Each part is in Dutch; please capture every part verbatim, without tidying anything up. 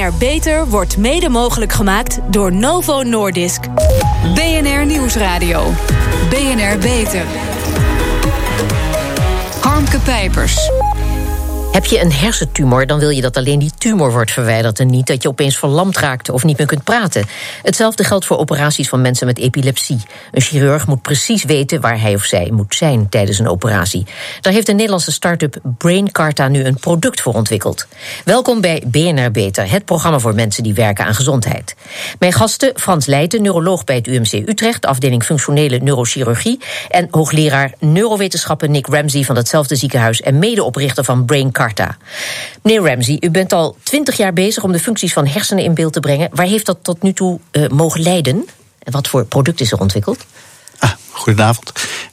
N R Beter wordt mede mogelijk gemaakt door Novo Nordisk. B N R Nieuwsradio. B N R Beter. Harmke Pijpers. Heb je een hersentumor, dan wil je dat alleen die tumor wordt verwijderd en niet dat je opeens verlamd raakt of niet meer kunt praten. Hetzelfde geldt voor operaties van mensen met epilepsie. Een chirurg moet precies weten waar hij of zij moet zijn tijdens een operatie. Daar heeft de Nederlandse start-up BrainCarta nu een product voor ontwikkeld. Welkom bij B N R Beter, het programma voor mensen die werken aan gezondheid. Mijn gasten Frans Leijten, neuroloog bij het U M C Utrecht, afdeling functionele neurochirurgie, en hoogleraar neurowetenschappen Nick Ramsey van datzelfde ziekenhuis en medeoprichter van BrainCarta. Meneer Ramsey, u bent al twintig jaar bezig om de functies van hersenen in beeld te brengen. Waar heeft dat tot nu toe uh, mogen leiden? En wat voor product is er ontwikkeld? Ah, goedenavond.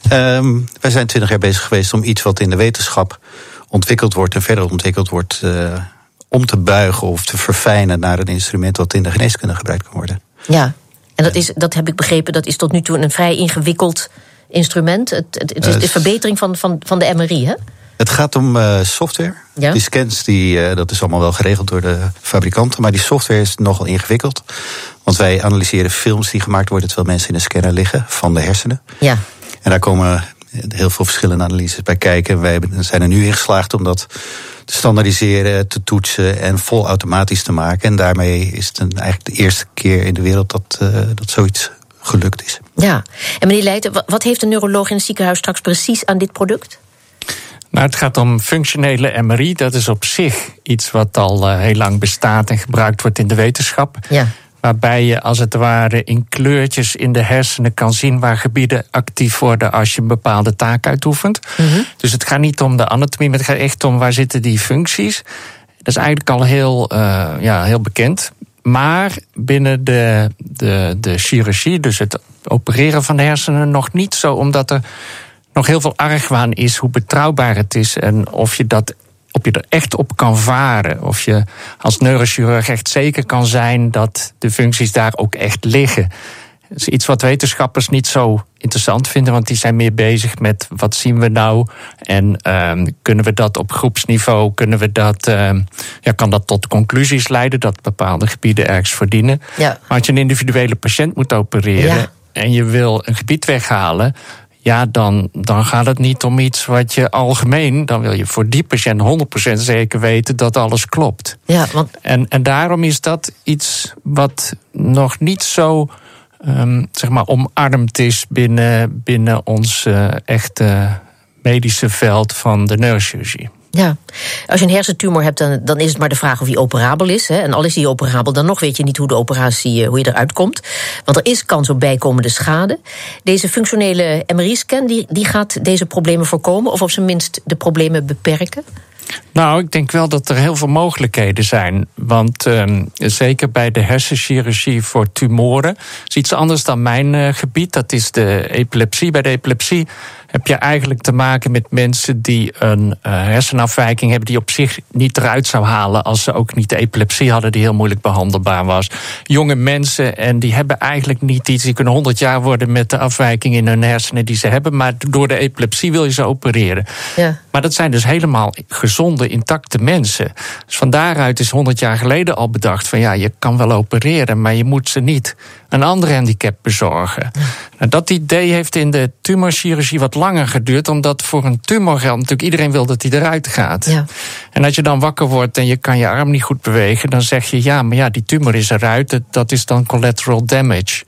Um, wij zijn twintig jaar bezig geweest om iets wat in de wetenschap ontwikkeld wordt en verder ontwikkeld wordt, uh, om te buigen of te verfijnen naar een instrument wat in de geneeskunde gebruikt kan worden. Ja, en dat, is, dat heb ik begrepen, dat is tot nu toe een vrij ingewikkeld instrument. Het, het, het is de verbetering van, van, van de M R I, hè? Het gaat om uh, software. Ja. Die scans, die, uh, dat is allemaal wel geregeld door de fabrikanten, maar die software is nogal ingewikkeld. Want wij analyseren films die gemaakt worden terwijl mensen in een scanner liggen van de hersenen. Ja. En daar komen heel veel verschillende analyses bij kijken. Wij zijn er nu in geslaagd om dat te standaardiseren, te toetsen en vol automatisch te maken. En daarmee is het een, eigenlijk de eerste keer in de wereld dat, uh, dat zoiets gelukt is. Ja. En meneer Leijten, wat heeft een neuroloog in het ziekenhuis straks precies aan dit product? Nou, het gaat om functionele M R I. Dat is op zich iets wat al uh, heel lang bestaat en gebruikt wordt in de wetenschap. Ja. Waarbij je als het ware in kleurtjes in de hersenen kan zien waar gebieden actief worden als je een bepaalde taak uitoefent. Mm-hmm. Dus het gaat niet om de anatomie, maar het gaat echt om waar zitten die functies. Dat is eigenlijk al heel, uh, ja, heel bekend. Maar binnen de, de, de chirurgie, dus het opereren van de hersenen, nog niet zo, omdat er nog heel veel argwaan is hoe betrouwbaar het is en of je dat of je er echt op kan varen. Of je als neurochirurg echt zeker kan zijn dat de functies daar ook echt liggen. Dat is iets wat wetenschappers niet zo interessant vinden, want die zijn meer bezig met wat zien we nou en uh, kunnen we dat op groepsniveau, kunnen we dat, uh, ja, kan dat tot conclusies leiden dat bepaalde gebieden ergens verdienen. Ja. Maar als je een individuele patiënt moet opereren, ja, en je wil een gebied weghalen, ja, dan, dan gaat het niet om iets wat je algemeen, dan wil je voor die patiënt honderd procent zeker weten dat alles klopt. Ja, want en, en daarom is dat iets wat nog niet zo um, zeg maar omarmd is binnen, binnen ons uh, echte medische veld van de neurochirurgie. Ja, als je een hersentumor hebt, dan, dan is het maar de vraag of die operabel is. Hè? En al is die operabel, dan nog weet je niet hoe de operatie, hoe je eruit komt. Want er is kans op bijkomende schade. Deze functionele M R I-scan, die, die gaat deze problemen voorkomen, of op zijn minst de problemen beperken? Nou, ik denk wel dat er heel veel mogelijkheden zijn. Want um, zeker bij de hersenchirurgie voor tumoren is iets anders dan mijn uh, gebied. Dat is de epilepsie. Bij de epilepsie heb je eigenlijk te maken met mensen die een uh, hersenafwijking hebben die op zich niet eruit zou halen als ze ook niet de epilepsie hadden die heel moeilijk behandelbaar was. Jonge mensen, en die hebben eigenlijk niet iets, die kunnen honderd jaar worden met de afwijking in hun hersenen die ze hebben, maar door de epilepsie wil je ze opereren. Ja. Maar dat zijn dus helemaal gezonde, intacte mensen. Dus van daaruit is honderd jaar geleden al bedacht van ja, je kan wel opereren, maar je moet ze niet een ander handicap bezorgen. Ja. Nou, dat idee heeft in de tumorchirurgie wat langer geduurd, omdat voor een tumor geldt natuurlijk iedereen wil dat hij eruit gaat. Ja. En als je dan wakker wordt en je kan je arm niet goed bewegen, dan zeg je ja, maar ja, die tumor is eruit, dat is dan collateral damage.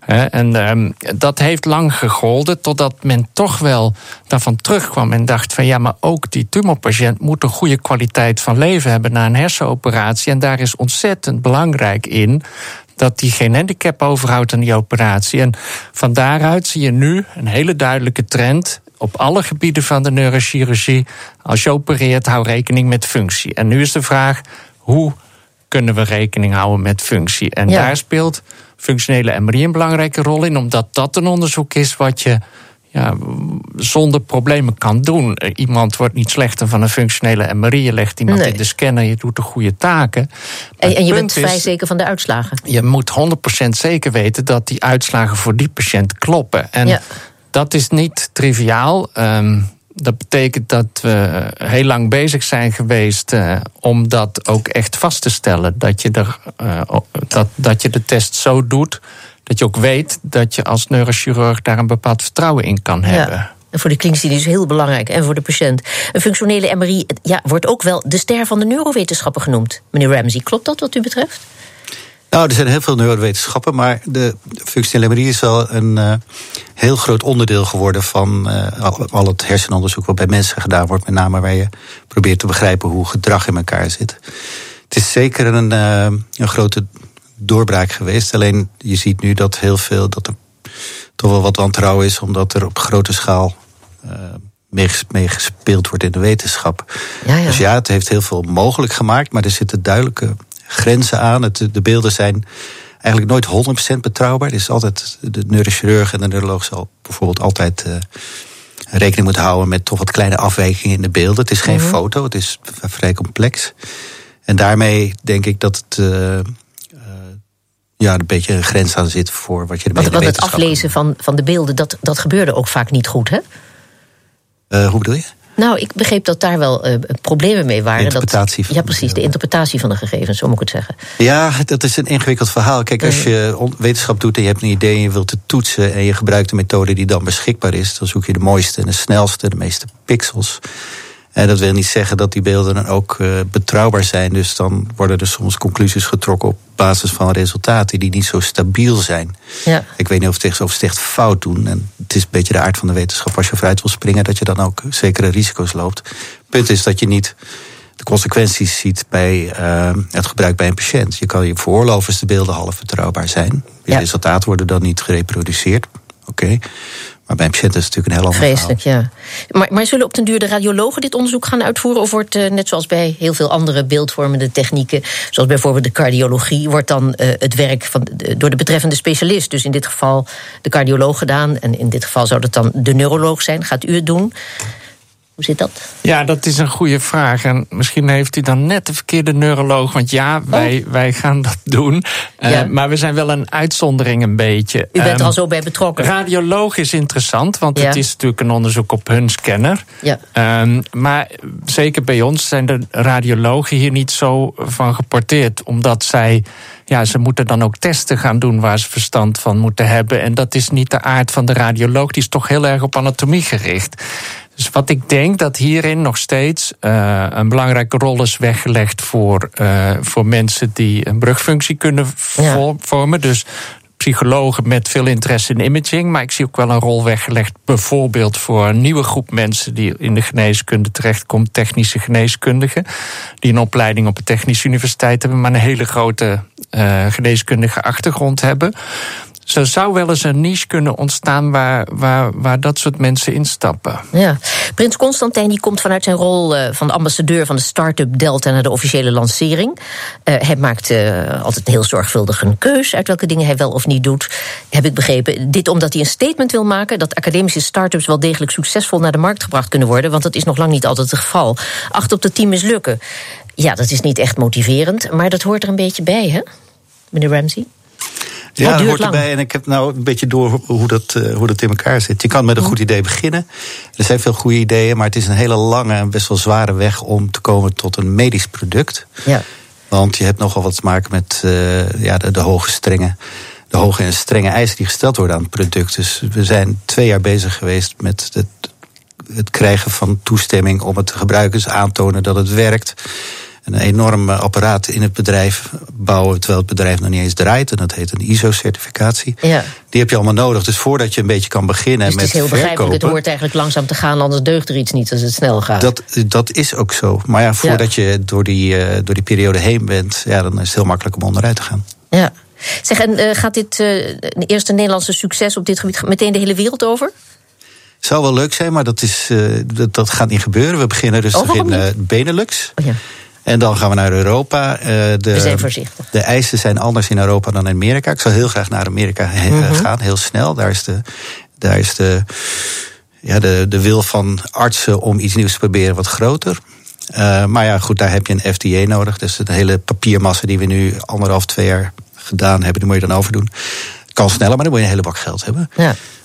En um, dat heeft lang gegolden, totdat men toch wel daarvan terugkwam en dacht van ja, maar ook die tumorpatiënt moet een goede kwaliteit van leven hebben na een hersenoperatie. En daar is ontzettend belangrijk in dat die geen handicap overhoudt aan die operatie. En van daaruit zie je nu een hele duidelijke trend op alle gebieden van de neurochirurgie. Als je opereert, hou rekening met functie. En nu is de vraag, hoe kunnen we rekening houden met functie? En ja, daar speelt functionele M R I een belangrijke rol in, omdat dat een onderzoek is wat je ja, zonder problemen kan doen. Iemand wordt niet slechter van een functionele M R I. Je legt iemand nee. in de scanner, je doet de goede taken. En, en je bent vrij is, zeker van de uitslagen? Je moet honderd procent zeker weten dat die uitslagen voor die patiënt kloppen. En ja, dat is niet triviaal. Um, Dat betekent dat we heel lang bezig zijn geweest uh, om dat ook echt vast te stellen. Dat je, er, uh, dat, dat je de test zo doet dat je ook weet dat je als neurochirurg daar een bepaald vertrouwen in kan hebben. Ja. En voor de klinici is heel belangrijk en voor de patiënt. Een functionele M R I ja, wordt ook wel de ster van de neurowetenschappen genoemd. Meneer Ramsey, klopt dat wat u betreft? Nou, er zijn heel veel neurowetenschappen, maar de functionele M R I is wel een uh, heel groot onderdeel geworden van uh, al, al het hersenonderzoek wat bij mensen gedaan wordt, met name waar je probeert te begrijpen hoe gedrag in elkaar zit. Het is zeker een, uh, een grote doorbraak geweest. Alleen je ziet nu dat heel veel, dat er toch wel wat wantrouwen is, omdat er op grote schaal uh, mee gespeeld wordt in de wetenschap. Ja, ja. Dus ja, het heeft heel veel mogelijk gemaakt, maar er zitten duidelijke grenzen aan. Het, de beelden zijn eigenlijk nooit honderd procent betrouwbaar. Dus altijd, de neurochirurg en de neuroloog zal bijvoorbeeld altijd uh, rekening moeten houden met toch wat kleine afwijkingen in de beelden. Het is geen mm-hmm. foto, het is vrij complex. En daarmee denk ik dat het uh, ja, een beetje een grens aan zit voor wat je ermee in de wetenschap. Want het aflezen van, van de beelden, dat, dat gebeurde ook vaak niet goed, hè? Uh, hoe bedoel je? Nou, ik begreep dat daar wel uh, problemen mee waren. De interpretatie. Dat, van ja, precies, de interpretatie van de gegevens, zo moet ik het zeggen. Ja, dat is een ingewikkeld verhaal. Kijk, als je wetenschap doet en je hebt een idee en je wilt het toetsen en je gebruikt een methode die dan beschikbaar is, dan zoek je de mooiste en de snelste, de meeste pixels. En dat wil niet zeggen dat die beelden dan ook uh, betrouwbaar zijn. Dus dan worden er soms conclusies getrokken op basis van resultaten die niet zo stabiel zijn. Ja. Ik weet niet of, het, of ze het echt fout doen. En het is een beetje de aard van de wetenschap. Als je vooruit wil springen, dat je dan ook zekere risico's loopt. Het punt is dat je niet de consequenties ziet bij uh, het gebruik bij een patiënt. Je kan je veroorloven als de beelden half betrouwbaar zijn. De ja. resultaten worden dan niet gereproduceerd. Oké. Okay. Maar bij een patiënt is het natuurlijk een heel ander Vreselijk, verhaal. Ja. Maar, maar zullen op den duur de radiologen dit onderzoek gaan uitvoeren? Of wordt, uh, net zoals bij heel veel andere beeldvormende technieken, zoals bijvoorbeeld de cardiologie, wordt dan uh, het werk van, uh, door de betreffende specialist, dus in dit geval de cardioloog, gedaan? En in dit geval zou dat dan de neuroloog zijn. Gaat u het doen? Hoe zit dat? Ja, dat is een goede vraag. En misschien heeft u dan net de verkeerde neuroloog. Want ja, wij, oh. wij gaan dat doen. Uh, ja. Maar we zijn wel een uitzondering een beetje. U bent um, er al zo bij betrokken. Radioloog is interessant, want ja. het is natuurlijk een onderzoek op hun scanner. Ja. Um, maar zeker bij ons zijn de radiologen hier niet zo van geporteerd. Omdat zij, ja, ze moeten dan ook testen gaan doen waar ze verstand van moeten hebben. En dat is niet de aard van de radioloog. Die is toch heel erg op anatomie gericht. Dus wat ik denk dat hierin nog steeds uh, een belangrijke rol is weggelegd voor, uh, voor mensen die een brugfunctie kunnen ja. vormen. Dus psychologen met veel interesse in imaging. Maar ik zie ook wel een rol weggelegd bijvoorbeeld voor een nieuwe groep mensen die in de geneeskunde terechtkomt, technische geneeskundigen. Die een opleiding op een technische universiteit hebben, maar een hele grote uh, geneeskundige achtergrond hebben. Er zou wel eens een niche kunnen ontstaan waar, waar, waar dat soort mensen instappen. Ja. Prins Constantijn die komt vanuit zijn rol uh, van ambassadeur van de start-up Delta naar de officiële lancering. Uh, hij maakt uh, altijd heel zorgvuldig een keus uit welke dingen hij wel of niet doet. Heb ik begrepen. Dit omdat hij een statement wil maken dat academische start-ups wel degelijk succesvol naar de markt gebracht kunnen worden. Want dat is nog lang niet altijd het geval. Acht op de tien mislukken. Ja, dat is niet echt motiverend, maar dat hoort er een beetje bij, hè, meneer Ramsey? Ja, dat hoort erbij. En ik heb nou een beetje door hoe dat, uh, hoe dat in elkaar zit. Je kan met een goed idee beginnen. Er zijn veel goede ideeën, maar het is een hele lange en best wel zware weg om te komen tot een medisch product. Ja. Want je hebt nogal wat te maken met uh, ja, de, de hoge strenge, de hoge en strenge eisen die gesteld worden aan het product. Dus we zijn twee jaar bezig geweest met het, het krijgen van toestemming om het te gebruiken, dus aantonen dat het werkt. Een enorm apparaat in het bedrijf bouwen, terwijl het bedrijf nog niet eens draait. En dat heet een I S O-certificatie. Ja. Die heb je allemaal nodig. Dus voordat je een beetje kan beginnen dus met verkopen... het is heel begrijpelijk, het hoort eigenlijk langzaam te gaan, anders deugt er iets niet als het snel gaat. Dat, dat is ook zo. Maar ja, voordat ja. je door die, uh, door die periode heen bent, ja, dan is het heel makkelijk om onderuit te gaan. Ja. Zeg, en uh, gaat dit uh, eerste Nederlandse succes op dit gebied meteen de hele wereld over? Zou wel leuk zijn, maar dat, is, uh, dat, dat gaat niet gebeuren. We beginnen dus oh, in uh, Benelux. Oh, ja. En dan gaan we naar Europa. Uh, de, we zijn voorzichtig. De eisen zijn anders in Europa dan in Amerika. Ik zou heel graag naar Amerika he- mm-hmm. gaan, heel snel. Daar is de, daar is de, ja, de, de wil van artsen om iets nieuws te proberen wat groter. Uh, maar ja, goed, daar heb je een F D A nodig. Dus de hele papiermassa die we nu anderhalf, twee jaar gedaan hebben, die moet je dan overdoen. Kan sneller, maar dan moet je een hele bak geld hebben. Ja.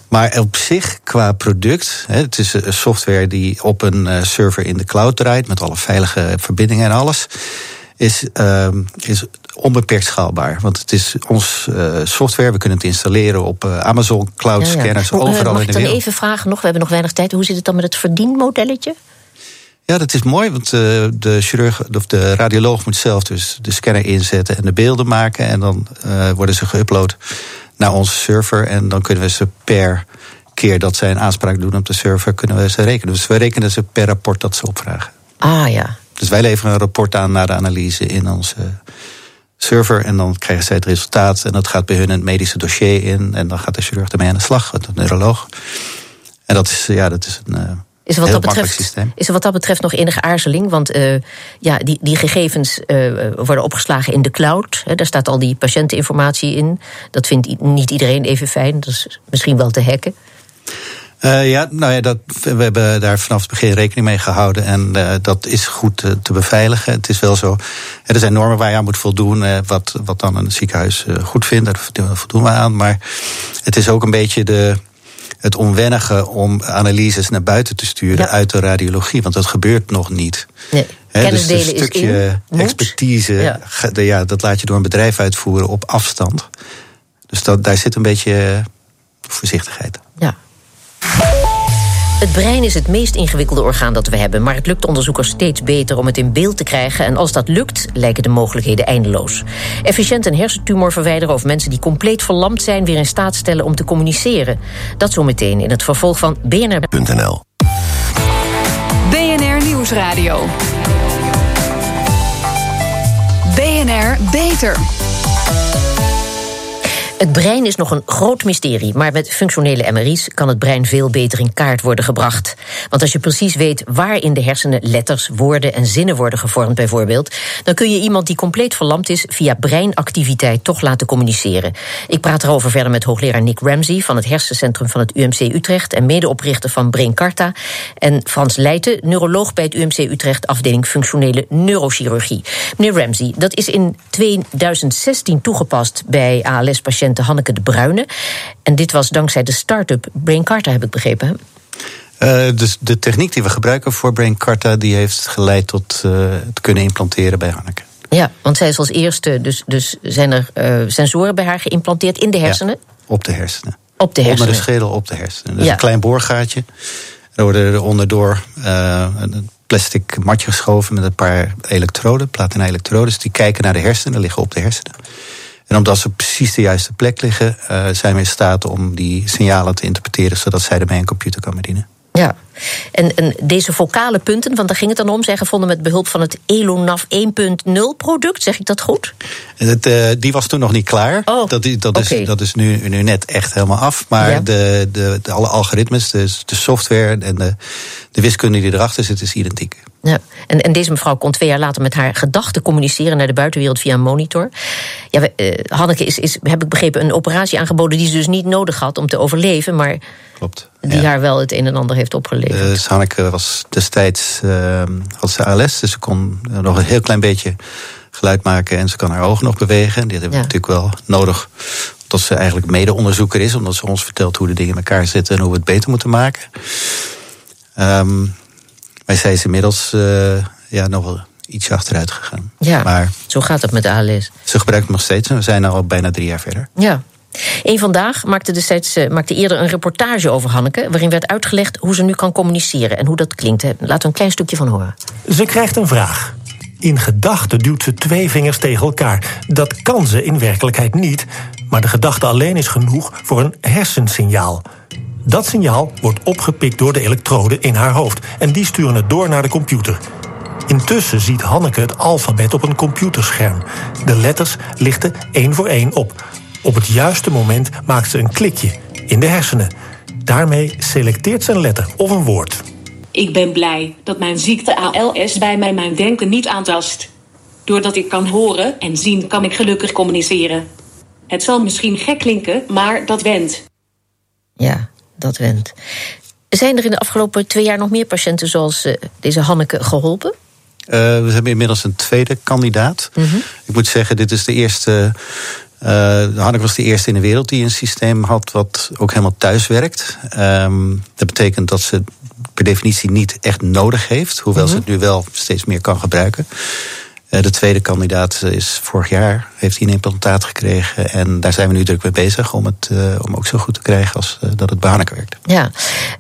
Maar op zich, qua product, hè, het is een software die op een uh, server in de cloud draait, met alle veilige verbindingen en alles, is, uh, is onbeperkt schaalbaar. Want het is ons uh, software, we kunnen het installeren op uh, Amazon Cloud ja, ja. Scanners Hoe, overal uh, in de wereld. Mag ik dan even vragen nog, we hebben nog weinig tijd, hoe zit het dan met het verdienmodelletje? Ja, dat is mooi, want uh, de chirurg of de radioloog moet zelf dus de scanner inzetten en de beelden maken. En dan uh, worden ze geüpload naar onze server. En dan kunnen we ze per keer dat zij een aanspraak doen op de server, kunnen we ze rekenen. Dus we rekenen ze per rapport dat ze opvragen. Ah ja. Dus wij leveren een rapport aan na de analyse in onze server. En dan krijgen zij het resultaat. En dat gaat bij hun een medische dossier in. En dan gaat de chirurg ermee aan de slag, de neuroloog. En dat is, ja, dat is een uh, is er wat heel dat makkelijk betreft, systeem. Is er wat dat betreft nog enige aarzeling? Want uh, ja, die, die gegevens uh, worden opgeslagen in de cloud. Hè, daar staat al die patiënteninformatie in. Dat vindt niet iedereen even fijn. Dat is misschien wel te hacken. Uh, ja, nou ja, dat, we hebben daar vanaf het begin rekening mee gehouden. En uh, dat is goed uh, te beveiligen. Het is wel zo, er zijn normen waar je aan moet voldoen. Uh, wat, wat dan een ziekenhuis uh, goed vindt, daar voldoen we aan. Maar het is ook een beetje de, het onwennige om analyses naar buiten te sturen, ja, uit de radiologie. Want dat gebeurt nog niet. Nee. He, Kennis dus delen een stukje is in, expertise, ja. de, ja, dat laat je door een bedrijf uitvoeren op afstand. Dus dat, daar zit een beetje voorzichtigheid. Ja. Het brein is het meest ingewikkelde orgaan dat we hebben, maar het lukt onderzoekers steeds beter om het in beeld te krijgen. En als dat lukt, lijken de mogelijkheden eindeloos. Efficiënt een hersentumor verwijderen of mensen die compleet verlamd zijn weer in staat stellen om te communiceren. Dat zometeen in het vervolg van B N R punt N L. B N R Nieuwsradio. B N R Beter. Het brein is nog een groot mysterie, maar met functionele M R I's kan het brein veel beter in kaart worden gebracht. Want als je precies weet waar in de hersenen letters, woorden en zinnen worden gevormd bijvoorbeeld, dan kun je iemand die compleet verlamd is via breinactiviteit toch laten communiceren. Ik praat erover verder met hoogleraar Nick Ramsey van het hersencentrum van het U M C Utrecht en medeoprichter van BrainCarta, en Frans Leijten, neuroloog bij het U M C Utrecht, afdeling functionele neurochirurgie. Meneer Ramsey, dat is in tweeduizend zestien toegepast bij A L S-patiënten Hanneke de Bruyne. En dit was dankzij de start-up BrainCarta, heb ik begrepen. Hè? Uh, dus de techniek die we gebruiken voor BrainCarta, die heeft geleid tot uh, het kunnen implanteren bij Hanneke. Ja, want zij is als eerste, dus, dus zijn er uh, sensoren bij haar geïmplanteerd in de hersenen? Ja, op de hersenen. Op de hersenen. Onder de schedel op de hersenen. Dus ja. een klein boorgaatje. Er worden er onderdoor uh, een plastic matje geschoven met een paar elektroden, platina-elektroden. Die kijken naar de hersenen, liggen op de hersenen. En omdat ze precies de juiste plek liggen, uh, zijn we in staat om die signalen te interpreteren, zodat zij ermee een computer kan bedienen. Ja, en, en deze focale punten, want daar ging het dan om, zijn gevonden met behulp van het ELONAV één punt nul product, zeg ik dat goed? Het, uh, die was toen nog niet klaar. Oh, dat is, dat okay. is, dat is nu, nu net echt helemaal af. Maar ja. de, de, de, alle algoritmes, de, de software en de, de wiskunde die erachter zit, is identiek. Ja, en, en deze mevrouw kon twee jaar later met haar gedachten communiceren naar de buitenwereld via een monitor. Ja, we, uh, Hanneke is, is, heb ik begrepen, een operatie aangeboden die ze dus niet nodig had om te overleven, maar klopt, die ja. haar wel het een en ander heeft opgeleverd. Uh, dus Hanneke was destijds, uh, had ze A L S, dus ze kon uh, nog een heel klein beetje geluid maken en ze kan haar ogen nog bewegen. Die hebben we ja. natuurlijk wel nodig, omdat ze eigenlijk mede-onderzoeker is, omdat ze ons vertelt hoe de dingen in elkaar zitten en hoe we het beter moeten maken. Um, maar zij is inmiddels uh, ja, nog wel ietsje achteruit gegaan. Ja, maar zo gaat het met de A L S. Ze gebruikt het nog steeds en we zijn al bijna drie jaar verder. Ja. Eén Vandaag maakte, destijds, maakte eerder een reportage over Hanneke, waarin werd uitgelegd hoe ze nu kan communiceren en hoe dat klinkt. Laten we een klein stukje van horen. Ze krijgt een vraag. In gedachten duwt ze twee vingers tegen elkaar. Dat kan ze in werkelijkheid niet, maar de gedachte alleen is genoeg voor een hersensignaal. Dat signaal wordt opgepikt door de elektroden in haar hoofd en die sturen het door naar de computer. Intussen ziet Hanneke het alfabet op een computerscherm. De letters lichten één voor één op. Op het juiste moment maakt ze een klikje in de hersenen. Daarmee selecteert ze een letter of een woord. Ik ben blij dat mijn ziekte A L S bij mij mijn denken niet aantast. Doordat ik kan horen en zien, kan ik gelukkig communiceren. Het zal misschien gek klinken, maar dat went. Ja, dat went. Zijn er in de afgelopen twee jaar nog meer patiënten zoals uh, deze Hanneke geholpen? Uh, we hebben inmiddels een tweede kandidaat. Mm-hmm. Ik moet zeggen, dit is de eerste Uh, Hanneke was de eerste in de wereld die een systeem had wat ook helemaal thuis werkt. Um, dat betekent dat ze per definitie niet echt nodig heeft, hoewel mm-hmm. ze het nu wel steeds meer kan gebruiken. Uh, de tweede kandidaat is vorig jaar, heeft hij een implantaat gekregen. En daar zijn we nu druk mee bezig om het uh, om ook zo goed te krijgen als uh, dat het bij Hanneke werkt. Ja,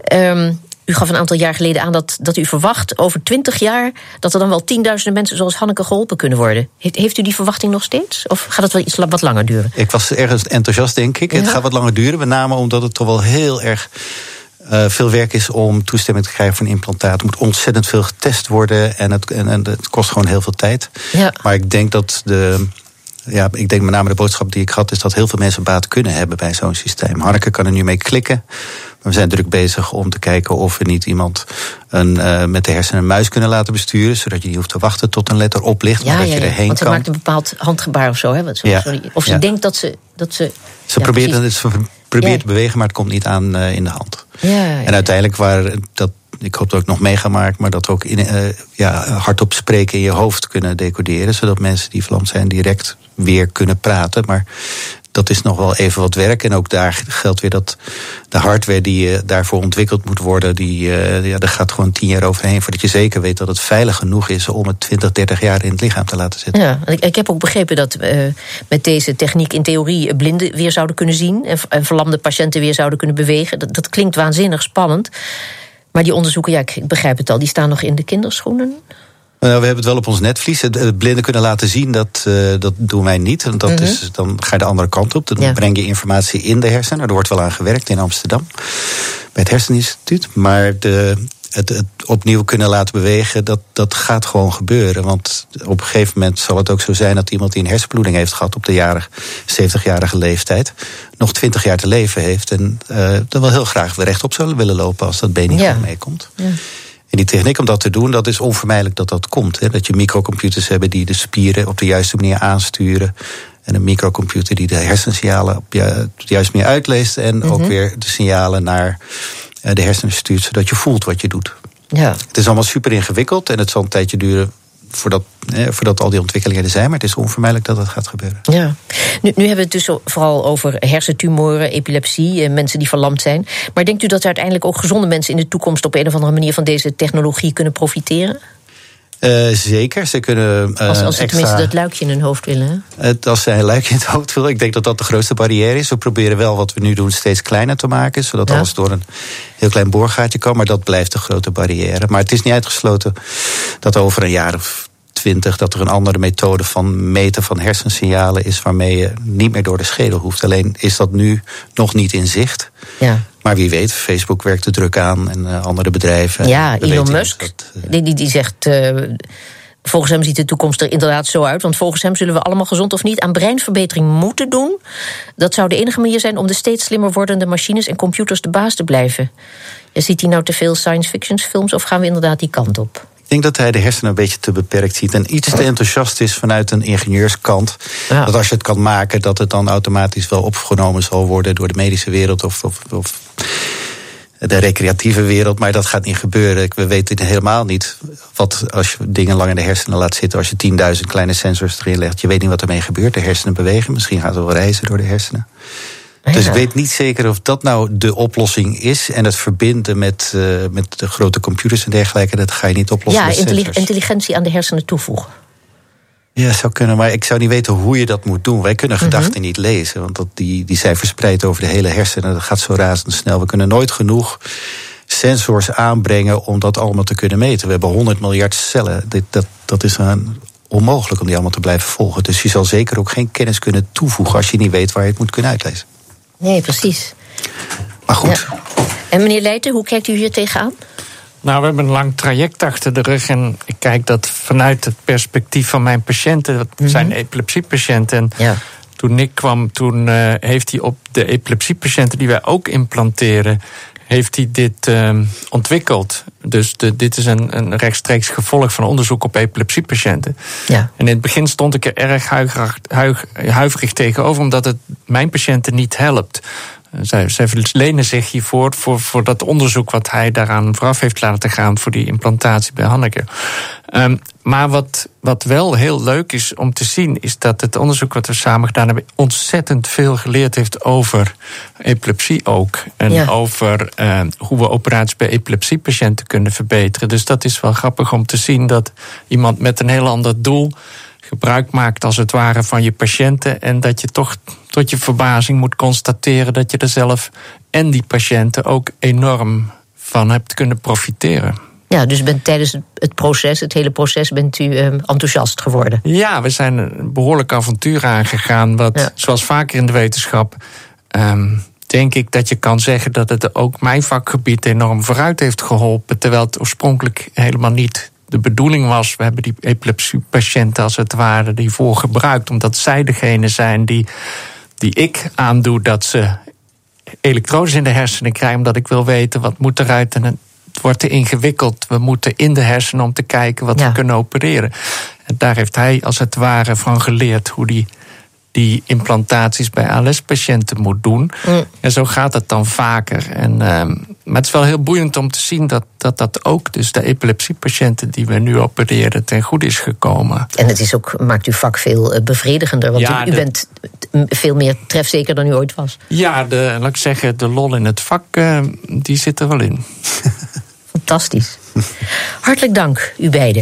um, u gaf een aantal jaar geleden aan dat, dat u verwacht over twintig jaar dat er dan wel tienduizenden mensen zoals Hanneke geholpen kunnen worden. Heeft, heeft u die verwachting nog steeds? Of gaat het wel iets wat langer duren? Ik was ergens enthousiast, denk ik. Ja. Het gaat wat langer duren, met name omdat het toch wel heel erg Uh, veel werk is om toestemming te krijgen voor een implantaat. Er moet ontzettend veel getest worden en het, en, en het kost gewoon heel veel tijd. Ja. Maar ik denk dat de, ja, ik denk met name de boodschap die ik had, is dat heel veel mensen baat kunnen hebben bij zo'n systeem. Hanneke kan er nu mee klikken. Maar we zijn druk bezig om te kijken of we niet iemand een, uh, met de hersenen een muis kunnen laten besturen, zodat je niet hoeft te wachten tot een letter oplicht, ja, maar dat ja, je ja. erheen Want ze kan. maakt een bepaald handgebaar of zo. Hè? Zo, ja. sorry. Of ze ja. denkt dat ze... Dat ze, ze ja, probeert, precies. ze probeert ja. te bewegen, maar het komt niet aan uh, in de hand. Ja, ja. En uiteindelijk waren dat, ik hoop dat ik nog meegemaakt, maar dat we ook in, uh, ja, hardop spreken in je hoofd kunnen decoderen, zodat mensen die verlamd zijn direct weer kunnen praten. Maar dat is nog wel even wat werk. En ook daar geldt weer dat de hardware die uh, daarvoor ontwikkeld moet worden, die, uh, ja, daar gaat gewoon tien jaar overheen voordat je zeker weet dat het veilig genoeg is om het twintig, dertig jaar in het lichaam te laten zitten. Ja, ik, ik heb ook begrepen dat uh, met deze techniek in theorie blinden weer zouden kunnen zien en, en verlamde patiënten weer zouden kunnen bewegen. Dat, dat klinkt waanzinnig spannend. Maar die onderzoeken, ja, ik begrijp het al, die staan nog in de kinderschoenen. Nou, we hebben het wel op ons netvlies. Het blinden kunnen laten zien, dat, uh, dat doen wij niet. Want dat mm-hmm. is, dan ga je de andere kant op. Dan ja. breng je informatie in de hersenen. Er wordt wel aan gewerkt in Amsterdam, bij het Herseninstituut. Maar de, het, het opnieuw kunnen laten bewegen, dat, dat gaat gewoon gebeuren. Want op een gegeven moment zal het ook zo zijn dat iemand die een hersenbloeding heeft gehad op de jarig, zeventigjarige leeftijd, nog twintig jaar te leven heeft. En uh, dan wel heel graag weer rechtop zou willen lopen als dat been niet ja. goed meekomt. Ja. En die techniek om dat te doen, dat is onvermijdelijk dat dat komt. Hè? Dat je microcomputers hebben die de spieren op de juiste manier aansturen. En een microcomputer die de hersensignalen op de juiste manier uitleest. En mm-hmm. ook weer de signalen naar de hersenen stuurt, zodat je voelt wat je doet. Ja. Het is allemaal super ingewikkeld en het zal een tijdje duren voordat, eh, voordat al die ontwikkelingen er zijn. Maar het is onvermijdelijk dat dat gaat gebeuren. Ja. Nu, nu hebben we het dus vooral over hersentumoren, epilepsie, eh, mensen die verlamd zijn. Maar denkt u dat uiteindelijk ook gezonde mensen in de toekomst op een of andere manier van deze technologie kunnen profiteren? Uh, zeker, ze kunnen uh, Als, als ze extra, tenminste dat luikje in hun hoofd willen. Hè? Uh, als ze een luikje in het hoofd willen. Ik denk dat dat de grootste barrière is. We proberen wel wat we nu doen steeds kleiner te maken, zodat ja. alles door een heel klein boorgaatje kan. Maar dat blijft de grote barrière. Maar het is niet uitgesloten dat over een jaar of twintig dat er een andere methode van meten van hersensignalen is, waarmee je niet meer door de schedel hoeft. Alleen is dat nu nog niet in zicht. Ja. Maar wie weet, Facebook werkt er druk aan en uh, andere bedrijven. Ja, Elon Musk, dat, uh, die, die, die zegt, uh, volgens hem ziet de toekomst er inderdaad zo uit. Want volgens hem zullen we allemaal gezond of niet aan breinverbetering moeten doen. Dat zou de enige manier zijn om de steeds slimmer wordende machines en computers de baas te blijven. Ja, ziet hij nou te veel science fiction films of gaan we inderdaad die kant op? Ik denk dat hij de hersenen een beetje te beperkt ziet en iets te enthousiast is vanuit een ingenieurskant. Ja. Dat als je het kan maken, dat het dan automatisch wel opgenomen zal worden door de medische wereld of, of, of de recreatieve wereld. Maar dat gaat niet gebeuren. We weten helemaal niet wat als je dingen lang in de hersenen laat zitten. Als je tienduizend kleine sensors erin legt, je weet niet wat ermee gebeurt. De hersenen bewegen, misschien gaat er wel reizen door de hersenen. Ja. Dus ik weet niet zeker of dat nou de oplossing is. En het verbinden met, uh, met de grote computers en dergelijke, dat ga je niet oplossen. Ja, met intellig- intelligentie aan de hersenen toevoegen. Ja, zou kunnen, maar ik zou niet weten hoe je dat moet doen. Wij kunnen gedachten mm-hmm. niet lezen, want dat, die, die zijn verspreid over de hele hersenen. Dat gaat zo razendsnel. We kunnen nooit genoeg sensors aanbrengen om dat allemaal te kunnen meten. We hebben honderd miljard cellen. Dit, dat, dat is een onmogelijk om die allemaal te blijven volgen. Dus je zal zeker ook geen kennis kunnen toevoegen als je niet weet waar je het moet kunnen uitlezen. Nee, precies. Maar goed. Ja. En meneer Leijten, hoe kijkt u hier tegenaan? Nou, we hebben een lang traject achter de rug. En ik kijk dat vanuit het perspectief van mijn patiënten. Dat mm-hmm. zijn epilepsiepatiënten. En ja. toen Nick kwam, toen uh, heeft hij op de epilepsiepatiënten die wij ook implanteren, heeft hij dit uh, ontwikkeld. Dus de, dit is een, een rechtstreeks gevolg van onderzoek op epilepsiepatiënten. Ja. En in het begin stond ik er erg huiverig, huig, huiverig tegenover, omdat het mijn patiënten niet helpt. Zij, zij lenen zich hiervoor voor, voor dat onderzoek wat hij daaraan vooraf heeft laten gaan voor die implantatie bij Hanneke. Um, Maar wat, wat wel heel leuk is om te zien, is dat het onderzoek wat we samen gedaan hebben ontzettend veel geleerd heeft over epilepsie ook. En ja. over uh, hoe we operaties bij epilepsiepatiënten kunnen verbeteren. Dus dat is wel grappig om te zien dat iemand met een heel ander doel gebruik maakt als het ware van je patiënten. En dat je toch tot je verbazing moet constateren dat je er zelf en die patiënten ook enorm van hebt kunnen profiteren. Ja, dus bent tijdens het proces, het hele proces, bent u um, enthousiast geworden? Ja, we zijn een behoorlijk avontuur aangegaan. Wat, ja. zoals vaker in de wetenschap, um, denk ik dat je kan zeggen dat het ook mijn vakgebied enorm vooruit heeft geholpen. Terwijl het oorspronkelijk helemaal niet de bedoeling was. We hebben die epilepsiepatiënten als het ware die voor gebruikt, omdat zij degene zijn die, die ik aandoe dat ze elektrodes in de hersenen krijgen, omdat ik wil weten wat moet eruit en het wordt te ingewikkeld. We moeten in de hersenen om te kijken wat ja. we kunnen opereren. En daar heeft hij als het ware van geleerd hoe die, die implantaties bij A L S-patiënten moet doen. Mm. En zo gaat het dan vaker. En, um, maar het is wel heel boeiend om te zien dat dat, dat ook dus de epilepsiepatiënten die we nu opereren ten goede is gekomen. En het is ook, maakt uw vak veel bevredigender, want ja, u, u de, bent veel meer trefzeker dan u ooit was. Ja, de, laat ik zeggen, de lol in het vak, uh, die zit er wel in. Fantastisch. Hartelijk dank, u beiden.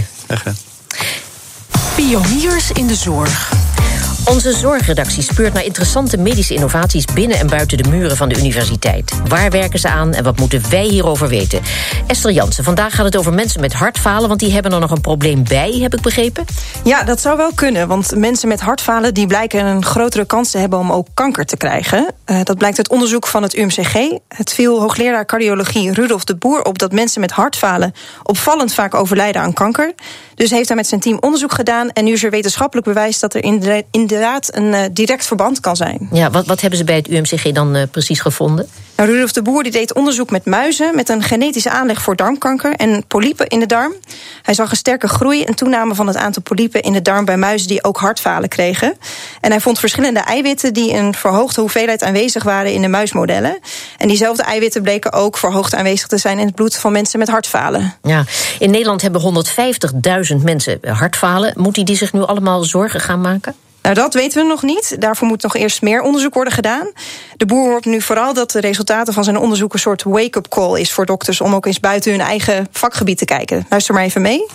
Pioniers in de zorg. Onze zorgredactie speurt naar interessante medische innovaties binnen en buiten de muren van de universiteit. Waar werken ze aan en wat moeten wij hierover weten? Esther Jansen, vandaag gaat het over mensen met hartfalen, want die hebben er nog een probleem bij, heb ik begrepen? Ja, dat zou wel kunnen, want mensen met hartfalen die blijken een grotere kans te hebben om ook kanker te krijgen. Uh, dat blijkt uit onderzoek van het U M C G. Het viel hoogleraar cardiologie Rudolf de Boer op dat mensen met hartfalen opvallend vaak overlijden aan kanker. Dus heeft hij met zijn team onderzoek gedaan en nu is er wetenschappelijk bewijs dat er inderdaad een uh, direct verband kan zijn. Ja, wat, wat hebben ze bij het U M C G dan uh, precies gevonden? Nou, Rudolf de Boer die deed onderzoek met muizen met een genetische aanleg voor darmkanker en polypen in de darm. Hij zag een sterke groei en toename van het aantal polypen in de darm bij muizen die ook hartfalen kregen. En hij vond verschillende eiwitten die in verhoogde hoeveelheid aanwezig waren in de muismodellen. En diezelfde eiwitten bleken ook verhoogd aanwezig te zijn in het bloed van mensen met hartfalen. Ja, in Nederland hebben honderdvijftigduizend mensen hartfalen. Moeten die zich nu allemaal zorgen gaan maken? Nou, dat weten we nog niet. Daarvoor moet nog eerst meer onderzoek worden gedaan. De Boer hoopt nu vooral dat de resultaten van zijn onderzoek een soort wake-up call is voor dokters om ook eens buiten hun eigen vakgebied te kijken. Luister maar even mee.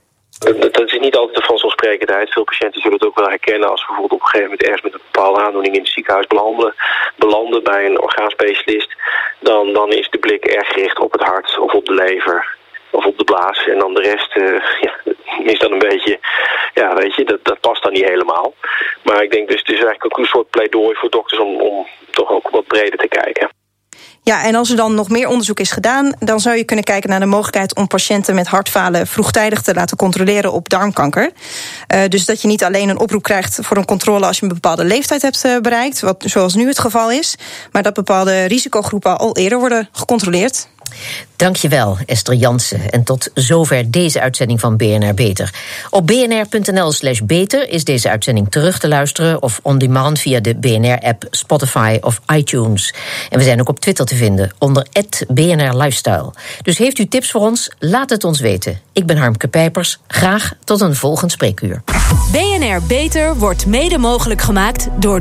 Dat is niet altijd de vanzelfsprekendheid. Veel patiënten zullen het ook wel herkennen als we bijvoorbeeld op een gegeven moment ergens met een bepaalde aandoening in het ziekenhuis belanden, belanden bij een orgaanspecialist. Dan, dan is de blik erg gericht op het hart of op de lever of op de blaas. En dan de rest uh, ja, is dan een beetje, ja weet je, dat, dat past dan niet helemaal. Maar ik denk dus het is eigenlijk ook een soort pleidooi voor dokters om, om toch ook wat breder te kijken. Ja, en als er dan nog meer onderzoek is gedaan, dan zou je kunnen kijken naar de mogelijkheid om patiënten met hartfalen vroegtijdig te laten controleren op darmkanker. Uh, dus dat je niet alleen een oproep krijgt voor een controle als je een bepaalde leeftijd hebt uh, bereikt, wat zoals nu het geval is, maar dat bepaalde risicogroepen al eerder worden gecontroleerd. Dankjewel, Esther Jansen. En tot zover deze uitzending van B N R Beter. Op bnr.nl slash beter is deze uitzending terug te luisteren of on demand via de B N R-app, Spotify of iTunes. En we zijn ook op Twitter te vinden onder at B N R Lifestyle. Dus heeft u tips voor ons? Laat het ons weten. Ik ben Harmke Pijpers. Graag tot een volgend spreekuur. B N R Beter wordt mede mogelijk gemaakt door